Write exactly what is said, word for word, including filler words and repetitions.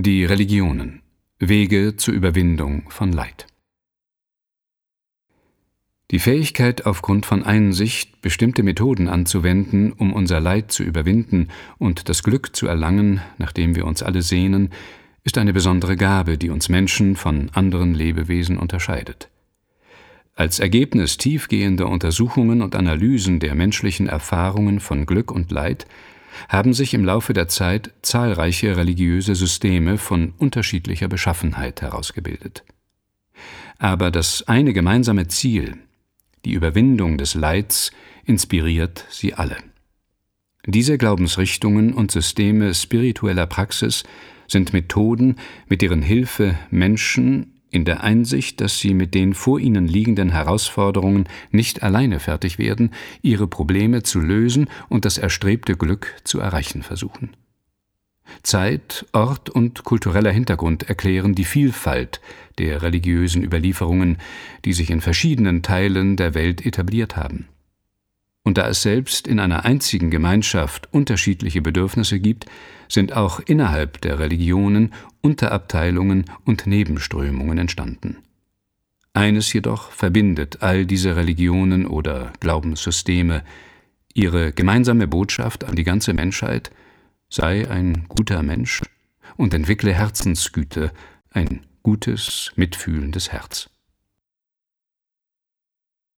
Die Religionen – Wege zur Überwindung von Leid. Die Fähigkeit, aufgrund von Einsicht bestimmte Methoden anzuwenden, um unser Leid zu überwinden und das Glück zu erlangen, nach dem wir uns alle sehnen, ist eine besondere Gabe, die uns Menschen von anderen Lebewesen unterscheidet. Als Ergebnis tiefgehender Untersuchungen und Analysen der menschlichen Erfahrungen von Glück und Leid haben sich im Laufe der Zeit zahlreiche religiöse Systeme von unterschiedlicher Beschaffenheit herausgebildet. Aber das eine gemeinsame Ziel, die Überwindung des Leids, inspiriert sie alle. Diese Glaubensrichtungen und Systeme spiritueller Praxis sind Methoden, mit deren Hilfe Menschen in der Einsicht, dass sie mit den vor ihnen liegenden Herausforderungen nicht alleine fertig werden, ihre Probleme zu lösen und das erstrebte Glück zu erreichen versuchen. Zeit, Ort und kultureller Hintergrund erklären die Vielfalt der religiösen Überlieferungen, die sich in verschiedenen Teilen der Welt etabliert haben. Und da es selbst in einer einzigen Gemeinschaft unterschiedliche Bedürfnisse gibt, sind auch innerhalb der Religionen Unterabteilungen und Nebenströmungen entstanden. Eines jedoch verbindet all diese Religionen oder Glaubenssysteme: ihre gemeinsame Botschaft an die ganze Menschheit: sei ein guter Mensch und entwickle Herzensgüte, ein gutes, mitfühlendes Herz.